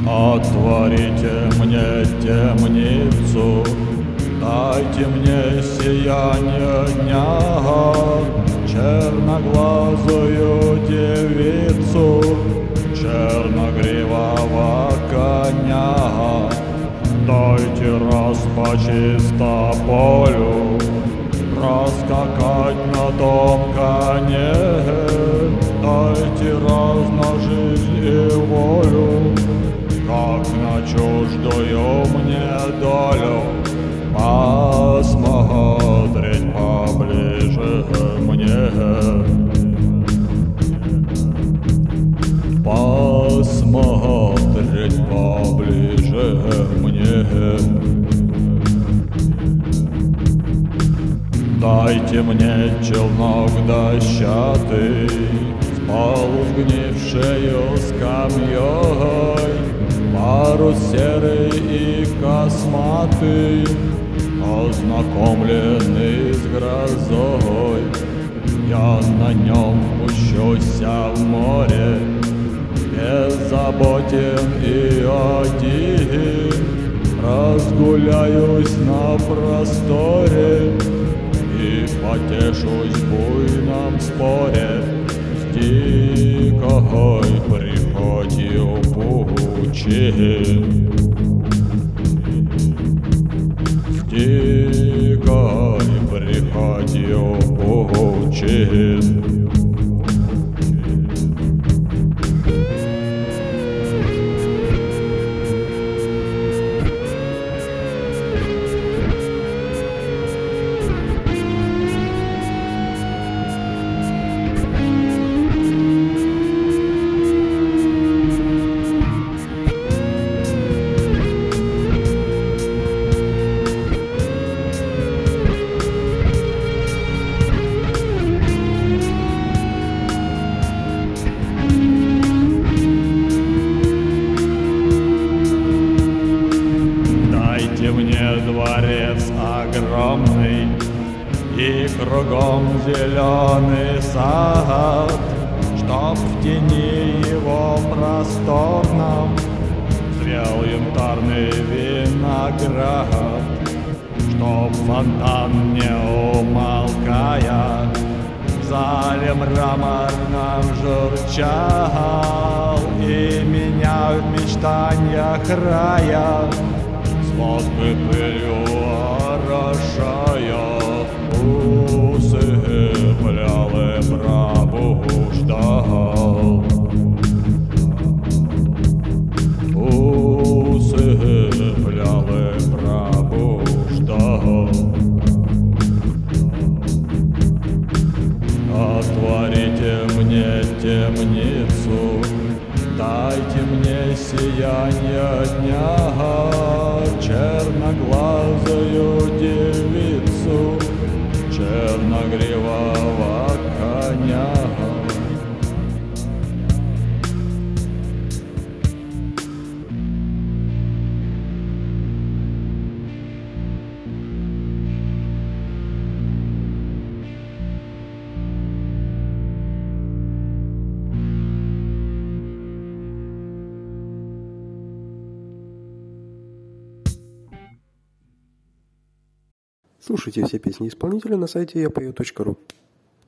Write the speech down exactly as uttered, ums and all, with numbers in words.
Отворите мне темницу, дайте мне сияние дня, черноглазую девицу, черногривого коня. Дайте раз по чистополю проскакать на том коне, дайте раз на жизнь и волю, как на чуждую мне долю, посмотреть поближе мне, посмотреть поближе мне. Дайте мне челнок дощатый с полусгнившею скамьей, парус серый и косматый, ознакомленный с грозой. Я на нем пущуся в море, беззаботен и один, разгуляюсь на просторе и потешусь в буйном споре с дикой прихотью пучин, с дикой прихотью пучин. Дворец огромный и кругом зеленый сад, чтоб в тени его просторном зрел янтарный виноград, чтоб фонтан, не умолкая, в зале мраморном журчал и меня в мечтаниях рая сладкой пылью орошая, усыплял и пробуждал, усыплял и пробуждал. Отворите мне темницу, дайте мне сияние дня, черноглазую девицу, черногривого коня. Слушайте все песни исполнителя на сайте я пою точка ру.